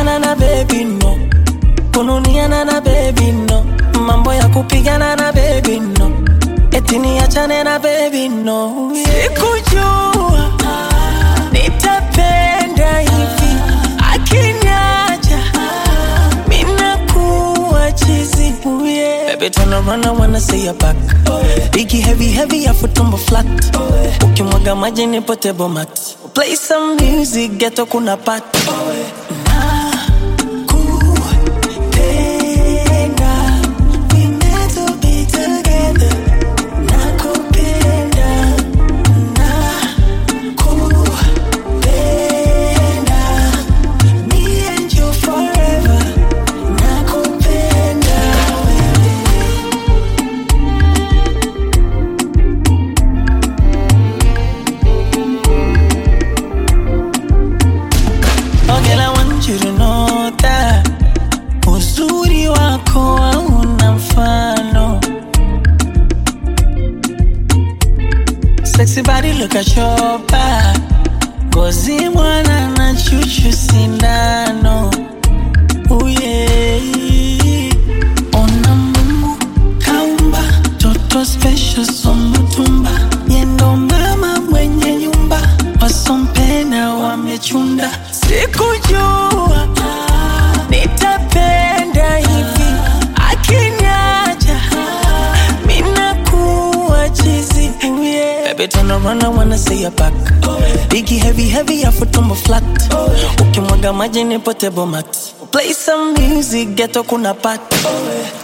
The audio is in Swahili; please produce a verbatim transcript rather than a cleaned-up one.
kupigana na baby no, kununiana na baby no, mambo ya kupigana na baby no, eti niachane na baby no. Sikujua nitapenda hivi, akiniacha mina kuwa chizi. Baby turn around, I wanna see your back. Biggie heavy heavy ya futumbo flat. Ukimwaga maji nipote bomat. Play some music, ghetto kuna pat. Sexy body, look at your back. Gozi mwana na chuchu sindano. Ooh yeah. Ona Mungu kaumba toto special somutumba. Yendo mama mwenye nyumba, wasompena wamechunda. Sikujua nitapenda hivi, akiniacha mina kuwa chizi. Ooh yeah. Baby turn around, I wanna see your back. Biggie heavy heavy ya futumbo flat. Ukimwaga maji nipote bomat. Play some music, ghetto kuna pat.